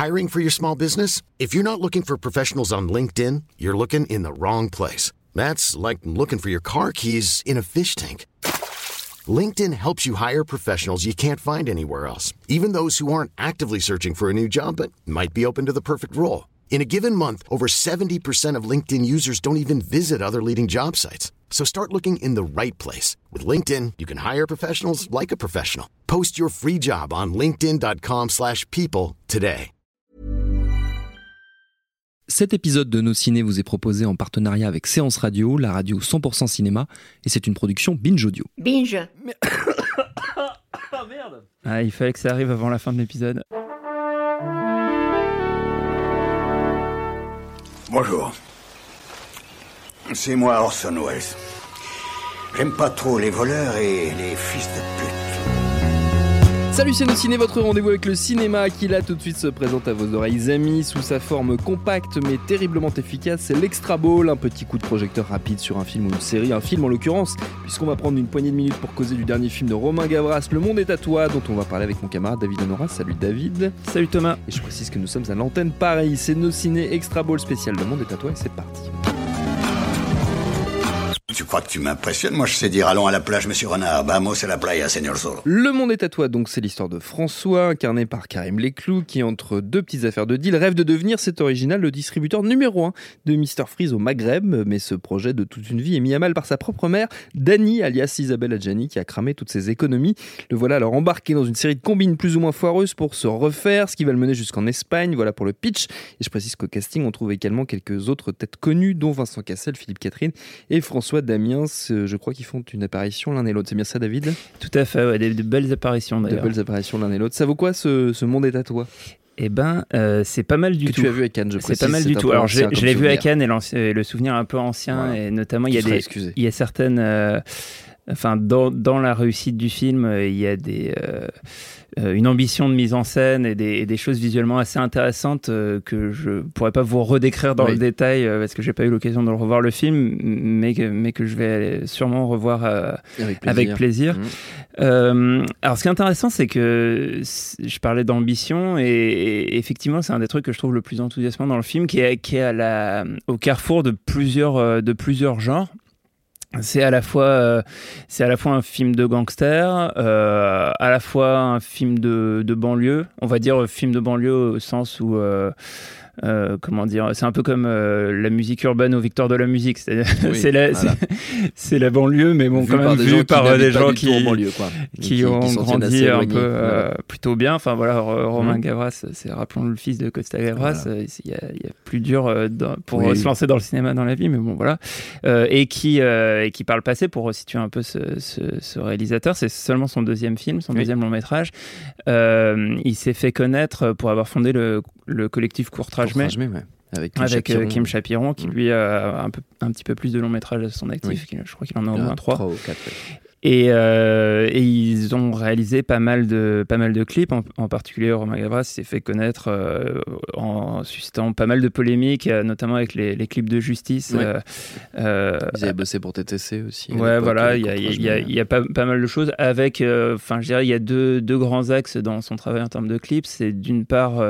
Hiring for your small business? If you're not looking for professionals on LinkedIn, you're looking in the wrong place. That's like looking for your car keys in a fish tank. LinkedIn helps you hire professionals you can't find anywhere else, even those who aren't actively searching for a new job but might be open to the perfect role. In a given month, over 70% of LinkedIn users don't even visit other leading job sites. So start looking in the right place. With LinkedIn, you can hire professionals like a professional. Post your free job on linkedin.com/people today. Cet épisode de Nos Ciné vous est proposé en partenariat avec Séance Radio, la radio 100% cinéma, et c'est une production Binge Audio. Binge. Oh merde. Ah, il fallait que ça arrive avant la fin de l'épisode. Bonjour. C'est moi Orson Welles. J'aime pas trop les voleurs et les fils de pute. Salut, c'est Nos Ciné, votre rendez-vous avec le cinéma qui là tout de suite se présente à vos oreilles amis sous sa forme compacte mais terriblement efficace. C'est l'Extra Ball, un petit coup de projecteur rapide sur un film ou une série, un film en l'occurrence, puisqu'on va prendre une poignée de minutes pour causer du dernier film de Romain Gavras, Le Monde est à toi, dont on va parler avec mon camarade David Honora. Salut David. Salut Thomas. Et je précise que nous sommes à l'antenne Paris, c'est Nos Ciné Extra Ball spécial Le Monde est à toi et c'est parti. Tu crois que tu m'impressionnes? Moi, je sais dire allons à la plage, monsieur Renard. Vamos a la playa, señor Zorro. Le Monde est à toi, donc c'est l'histoire de François, incarné par Karim Leclou, qui entre deux petites affaires de deal rêve de devenir, c'est original, le distributeur numéro 1 de Mr Freeze au Maghreb. Mais ce projet de toute une vie est mis à mal par sa propre mère, Dani, alias Isabelle Adjani, qui a cramé toutes ses économies. Le voilà alors embarqué dans une série de combines plus ou moins foireuses pour se refaire, ce qui va le mener jusqu'en Espagne. Voilà pour le pitch. Et je précise qu'au casting, on trouve également quelques autres têtes connues, dont Vincent Cassel, Philippe Catherine et François Damiens. Je crois qu'ils font une apparition l'un et l'autre. C'est bien ça, David ? Tout à fait, ouais, de belles apparitions d'ailleurs. De belles apparitions l'un et l'autre. Ça vaut quoi ce Monde est à toi ? Eh ben, c'est pas mal du tout. Que tu as vu à Cannes, je précise. C'est pas mal du tout. Alors, je l'ai vu à Cannes et le souvenir un peu ancien, voilà. Et notamment il y a certaines, dans la réussite du film, il y a une ambition de mise en scène et des choses visuellement assez intéressantes que je pourrais pas vous redécrire dans le détail parce que j'ai pas eu l'occasion de le revoir le film, mais que je vais sûrement revoir avec plaisir. Alors ce qui est intéressant, c'est que je parlais d'ambition et effectivement c'est un des trucs que je trouve le plus enthousiasmant dans le film, qui est au carrefour de plusieurs genres. C'est à la fois un film de gangster, à la fois un film de banlieue. On va dire film de banlieue au sens où comment dire, c'est un peu comme la musique urbaine au Victoire de la musique, c'est la banlieue, mais bon, quand même vu par des gens qui ont grandi un peu plutôt bien. Enfin voilà, Romain Gavras, c'est, rappelons le fils de Costa Gavras, il y a plus dur pour se lancer dans le cinéma dans la vie, mais bon voilà, et qui par le passé, pour resituer un peu ce réalisateur, c'est seulement son deuxième film, son deuxième long métrage. Il s'est fait connaître pour avoir fondé le collectif Courtrage Mai, avec Kim Chapiron, qui lui a un petit peu plus de long métrage à son actif. Je crois qu'il en a au moins 3 ou 4. Et ils ont réalisé pas mal de clips, en particulier Romain Gavras s'est fait connaître en suscitant pas mal de polémiques, notamment avec les clips de Justice. Ils avaient bossé pour TTC aussi. Ouais, voilà, il y a pas mal de choses avec, je dirais, il y a deux grands axes dans son travail en termes de clips. C'est d'une part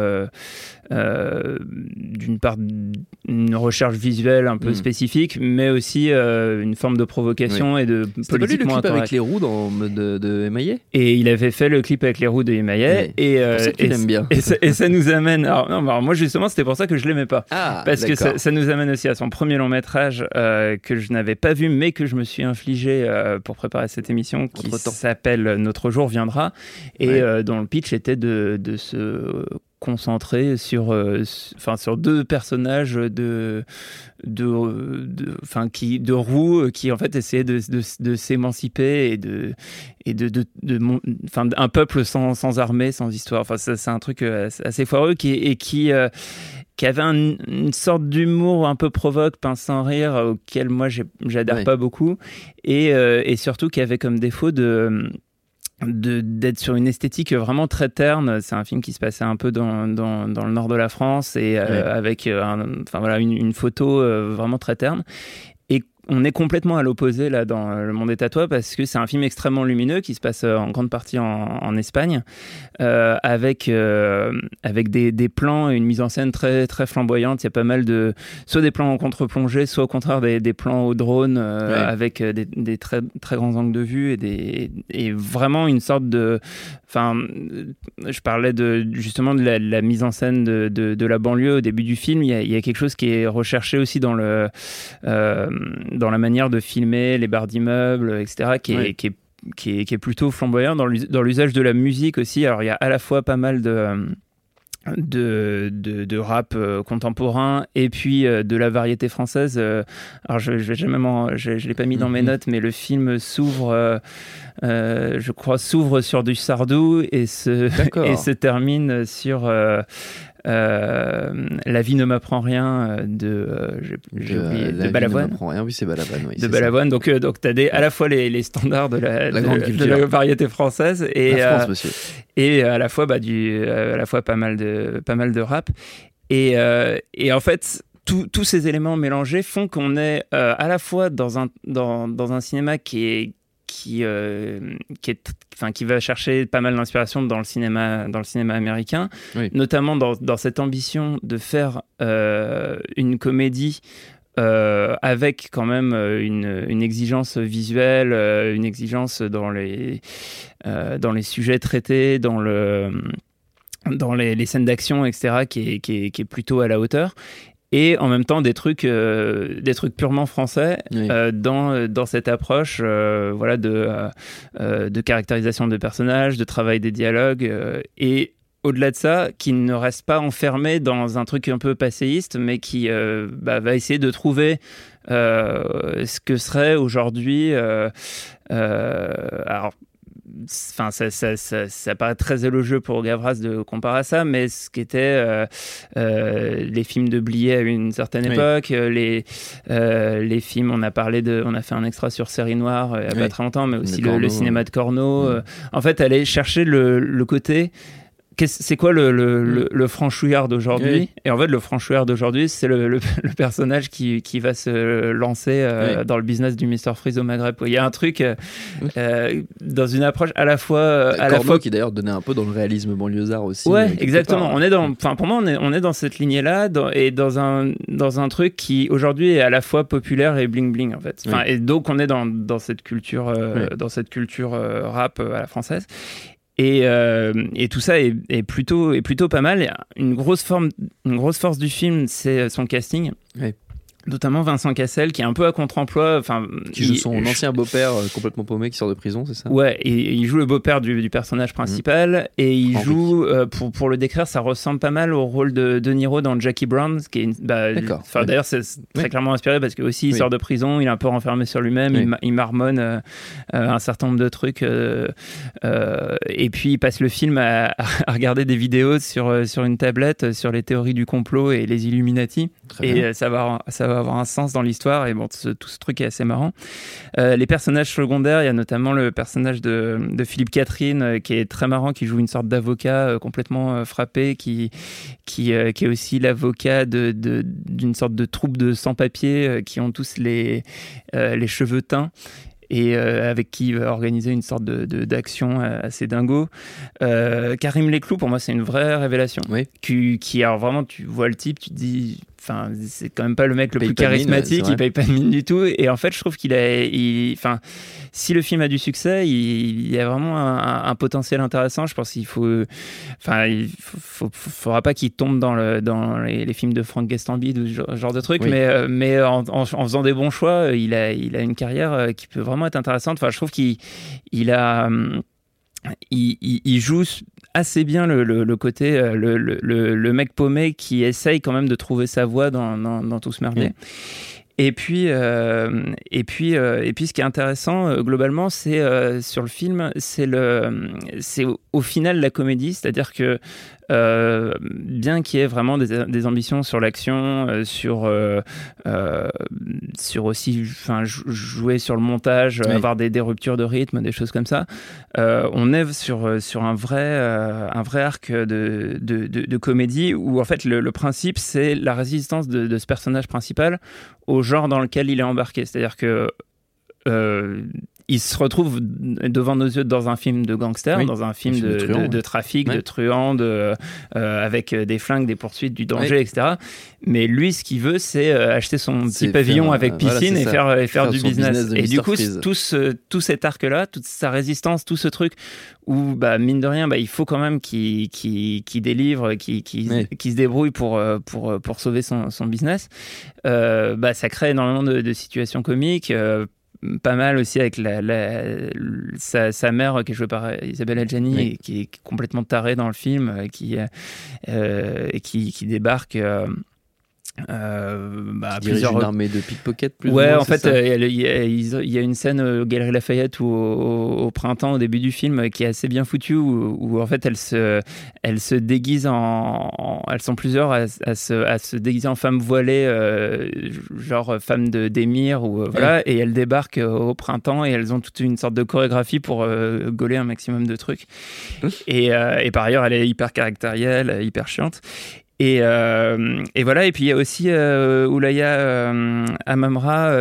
une recherche visuelle un peu spécifique, mais aussi une forme de provocation et de politiquement avec les roues de Émaillet. Et il avait fait le clip avec les roues de Émaillet. C'est pour ça que tu l'aimes bien. Et ça nous amène... Alors moi justement, c'était pour ça que je l'aimais pas. Parce d'accord. que ça nous amène aussi à son premier long métrage que je n'avais pas vu, mais que je me suis infligé pour préparer cette émission, qui s'appelle Notre jour viendra, et dont le pitch était de se concentré sur deux personnages de roues qui en fait essayaient de s'émanciper et un peuple sans armée, sans histoire. Enfin, c'est un truc assez foireux qui avait une sorte d'humour un peu provoque, pince sans rire, auquel moi j'adhère pas beaucoup, et surtout qui avait comme défaut d'être sur une esthétique vraiment très terne. C'est un film qui se passait un peu dans le nord de la France, et avec une photo vraiment très terne. Et on est complètement à l'opposé là dans Le Monde est à toi, parce que c'est un film extrêmement lumineux qui se passe en grande partie en Espagne, avec des plans et une mise en scène très très flamboyante. Il y a pas mal de soit des plans en contre-plongée, soit au contraire des plans au drone, avec des très très grands angles de vue et vraiment une sorte de, enfin, je parlais justement de la mise en scène de la banlieue au début du film. Il y a quelque chose qui est recherché aussi dans la manière de filmer les barres d'immeubles, etc., qui est plutôt flamboyant dans l'usage de la musique aussi. Alors il y a à la fois pas mal de rap contemporain et puis de la variété française. Alors je l'ai pas mis dans mes notes, mais le film s'ouvre, je crois, sur du Sardou et se termine sur La vie ne m'apprend rien de Balavoine. Oui, c'est Balavoine. Oui, de Balavoine. Donc t'as à la fois les standards de la variété française et la France, monsieur. Et à la fois pas mal de rap et en fait tous ces éléments mélangés font qu'on est à la fois dans un cinéma qui va chercher pas mal d'inspiration dans le cinéma américain, notamment dans cette ambition de faire une comédie avec quand même une exigence visuelle, une exigence dans les sujets traités, dans les scènes d'action, etc., qui est plutôt à la hauteur. Et en même temps des trucs purement français, dans cette approche de caractérisation de personnages, de travail des dialogues, et au-delà de ça, qui ne reste pas enfermé dans un truc un peu passéiste, mais qui va essayer de trouver ce que serait aujourd'hui. Alors, enfin, ça paraît très élogieux pour Gavras de comparer à ça, mais ce qu'étaient les films de Blier à une certaine époque, les films, on a fait un extra sur Série Noire il n'y a pas très longtemps, mais aussi le cinéma de Corneau. En fait, aller chercher le côté... C'est quoi le franchouillard d'aujourd'hui ? Et en fait, le franchouillard d'aujourd'hui, c'est le personnage qui va se lancer dans le business du Mr Freeze au Maghreb. Il y a un truc dans une approche à la fois... Corneau qui d'ailleurs donnait un peu dans le réalisme banlieusard aussi. Ouais, exactement. Pour moi, on est dans cette lignée-là et dans un truc qui aujourd'hui est à la fois populaire et bling-bling, en fait. Et donc, on est dans cette culture, rap à la française. Et tout ça est plutôt pas mal. Une grosse force du film, c'est son casting. Oui. Notamment Vincent Cassel, qui est un peu à contre-emploi. Qui joue son ancien beau-père complètement paumé qui sort de prison, c'est ça ? Ouais, et il joue le beau-père du personnage principal. Et il joue, pour le décrire, ça ressemble pas mal au rôle de De Niro dans Jackie Brown. Qui est d'ailleurs, c'est très clairement inspiré parce que aussi il sort de prison, il est un peu renfermé sur lui-même, il marmonne un certain nombre de trucs. Et puis il passe le film à regarder des vidéos sur une tablette sur les théories du complot et les Illuminati. Et ça va avoir un sens dans l'histoire, et bon, tout ce truc est assez marrant. Les personnages secondaires, il y a notamment le personnage de Philippe Catherine, qui est très marrant, qui joue une sorte d'avocat complètement frappé, qui est aussi l'avocat d'une sorte de troupe de sans-papiers qui ont tous les cheveux teints, et avec qui il va organiser une sorte d'action assez dingo. Karim Leclou, pour moi, c'est une vraie révélation. Qui alors vraiment, tu vois le type, tu te dis... Enfin, c'est quand même pas le mec le plus charismatique, il paye pas de mine du tout. Et en fait, je trouve si le film a du succès, il y a vraiment un potentiel intéressant. Je pense qu'il faudra pas qu'il tombe dans les films de Franck Gastambide ou ce genre de truc, mais en faisant des bons choix, il a une carrière qui peut vraiment être intéressante. Enfin, je trouve qu'il joue assez bien le côté le mec paumé qui essaye quand même de trouver sa voie dans tout ce merdier. Et puis ce qui est intéressant globalement, c'est sur le film, c'est au final la comédie, c'est-à-dire que bien qu'il y ait vraiment des ambitions sur l'action, sur aussi jouer sur le montage, avoir des ruptures de rythme, des choses comme ça. On est sur un vrai arc de comédie où en fait le principe c'est la résistance de ce personnage principal au genre dans lequel il est embarqué. C'est-à-dire que il se retrouve devant nos yeux dans un film de gangster, dans un film de trafic, de truands, avec des flingues, des poursuites, du danger, etc. Mais lui, ce qu'il veut, c'est acheter son petit pavillon avec piscine et faire du business. Et du coup, tout cet arc-là, toute sa résistance, tout ce truc où, mine de rien, il faut quand même qu'il délivre, qu'il se débrouille pour sauver son business, ça crée énormément de situations comiques. Pas mal aussi avec sa mère qui est jouée par Isabelle Adjani, qui est complètement tarée dans le film, qui débarque plusieurs une armée de pickpockets en fait il y a une scène aux Galeries Lafayette ou au printemps au début du film qui est assez bien foutue où en fait elles se déguisent elles sont plusieurs à se déguiser en femmes voilées, genre femmes d'émir et elles débarquent au printemps et elles ont toute une sorte de chorégraphie pour gauler un maximum de trucs et par ailleurs elle est hyper caractérielle, hyper chiante. Et voilà, et puis il y a aussi Oulaya Amamra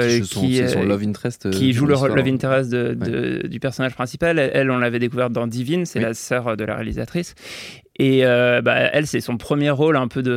qui joue le Love Interest du personnage principal. Elle, on l'avait découverte dans Divine, c'est la sœur de la réalisatrice. Et elle, c'est son premier rôle un peu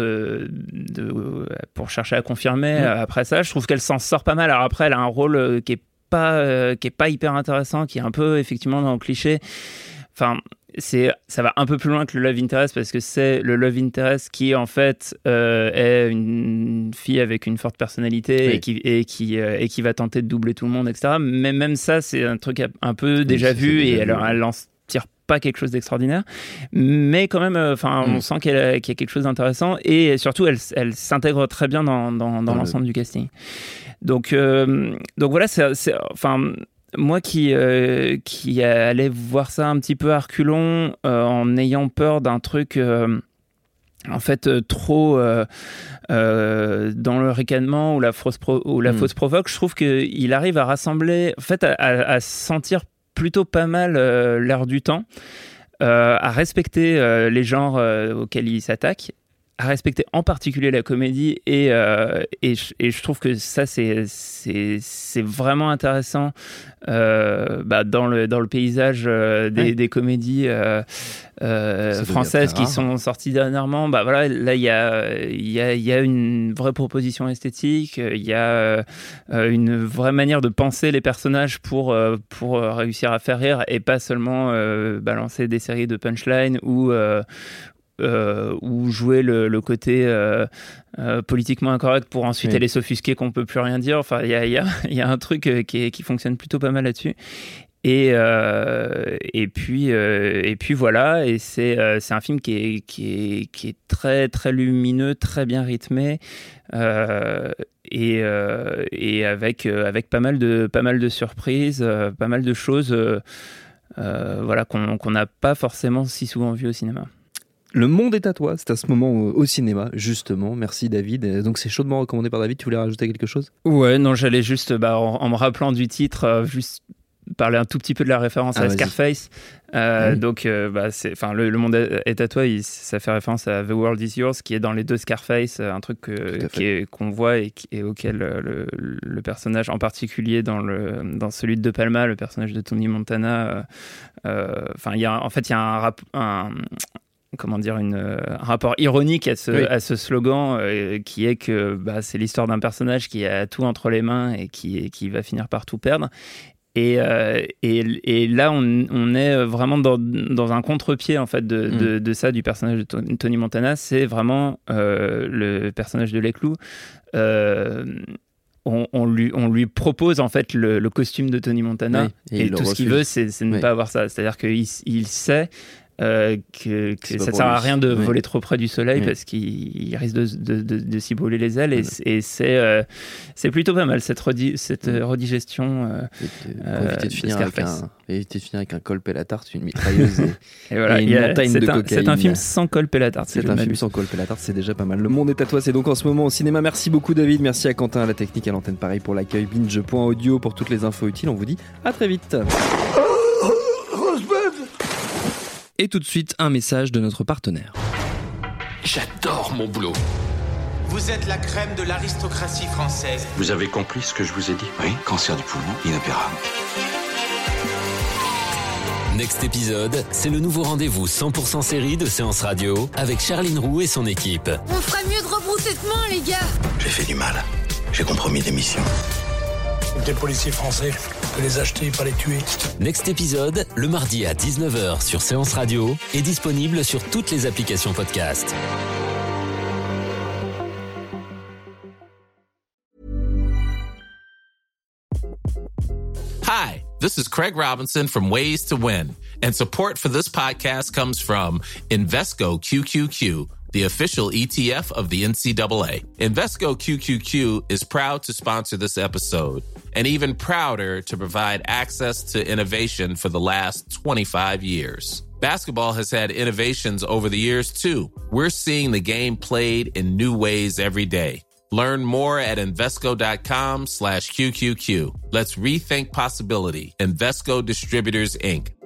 pour chercher à confirmer. Après ça, je trouve qu'elle s'en sort pas mal. Alors après, elle a un rôle qui est pas hyper intéressant, qui est un peu effectivement dans le cliché. Enfin, ça va un peu plus loin que le Love Interest parce que c'est le Love Interest qui en fait est une fille avec une forte personnalité et qui va tenter de doubler tout le monde, etc. Mais même ça, c'est un truc un peu déjà vu et elle en tire pas quelque chose d'extraordinaire, mais quand même, on sent qu'il y a quelque chose d'intéressant et surtout elle s'intègre très bien dans l'ensemble du casting. Donc voilà, moi qui allais voir ça un petit peu à reculons, en ayant peur d'un truc en fait trop dans le ricanement ou la fausse provoque, je trouve qu'il arrive à rassembler, en fait à sentir plutôt pas mal l'air du temps, à respecter les genres auxquels il s'attaque, à respecter en particulier la comédie et je trouve que ça c'est vraiment intéressant dans le paysage des comédies françaises qui sont sorties dernièrement. Là il y a une vraie proposition esthétique, il y a une vraie manière de penser les personnages pour réussir à faire rire et pas seulement balancer des séries de punchlines ou jouer le côté politiquement incorrect pour ensuite aller s'offusquer qu'on peut plus rien dire. Enfin, il y a un truc qui fonctionne plutôt pas mal là-dessus. Et puis voilà. Et c'est un film qui est très très lumineux, très bien rythmé, et avec pas mal de surprises, pas mal de choses, qu'on n'a pas forcément si souvent vu au cinéma. Le monde est à toi, c'est à ce moment au cinéma, justement. Merci David. Donc c'est chaudement recommandé par David, tu voulais rajouter quelque chose ? Ouais, non, j'allais juste, en me rappelant du titre, juste parler un tout petit peu de la référence à Scarface. Donc, le monde est à toi, ça fait référence à The World Is Yours, qui est dans les deux Scarface, un truc qu'on voit et auquel le personnage, en particulier dans celui de De Palma, le personnage de Tony Montana, il y a un rapport ironique à ce slogan qui est que c'est l'histoire d'un personnage qui a tout entre les mains et qui va finir par tout perdre. Et là, on est vraiment dans un contre-pied en fait de ça, du personnage de Tony Montana. C'est vraiment le personnage de Lesclou. On lui propose en fait le costume de Tony Montana et tout ce qu'il veut, c'est ne pas avoir ça. C'est-à-dire qu'il sait que ça sert à rien de voler trop près du soleil parce qu'il risque de s'y brûler les ailes et c'est plutôt pas mal cette redigestion. Éviter de finir avec un colp et la tarte, une mitrailleuse et voilà, une montagne de cocaïne. C'est un film sans colp et la tarte. C'est un film sans colp et la tarte, c'est déjà pas mal. Le monde est à toi, c'est donc en ce moment au cinéma. Merci beaucoup David, merci à Quentin à la technique, à l'antenne pareil pour l'accueil, binge.audio pour toutes les infos utiles. On vous dit à très vite. Et tout de suite, un message de notre partenaire. J'adore mon boulot. Vous êtes la crème de l'aristocratie française. Vous avez compris ce que je vous ai dit? Oui, cancer du poumon, inopérable. Next épisode, c'est le nouveau rendez-vous 100% série de Séance Radio avec Charline Roux et son équipe. On ferait mieux de rebrousser chemin, les gars. J'ai fait du mal. J'ai compromis des missions. Des policiers français, on peut les acheter, pas les tuer. Next épisode, le mardi à 19h sur Séance Radio, est disponible sur toutes les applications podcast. Hi, this is Craig Robinson from Ways to Win, and support for this podcast comes from Invesco QQQ, the official ETF of the NCAA. Invesco QQQ is proud to sponsor this episode, and even prouder to provide access to innovation for the last 25 years. Basketball has had innovations over the years, too. We're seeing the game played in new ways every day. Learn more at Invesco.com/QQQ. Let's rethink possibility. Invesco Distributors, Inc.